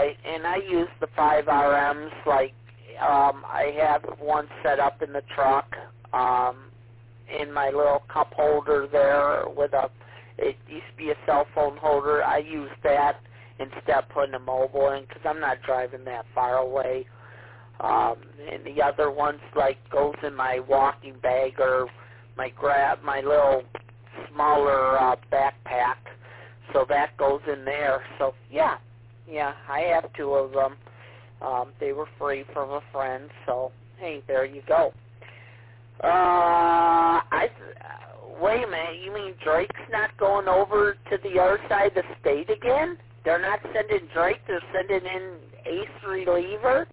right. And I use the 5RMs. Like, I have one set up in the truck, in my little cup holder there with it used to be a cell phone holder. I use that instead of putting a mobile in because I'm not driving that far away. And the other ones like goes in my walking bag or my little smaller backpack. So that goes in there. So yeah, I have 2 of them. They were free from a friend. So hey, there you go. Wait a minute. You mean Drake's not going over to the other side of the state again? They're not sending Drake. They're sending in ace reliever.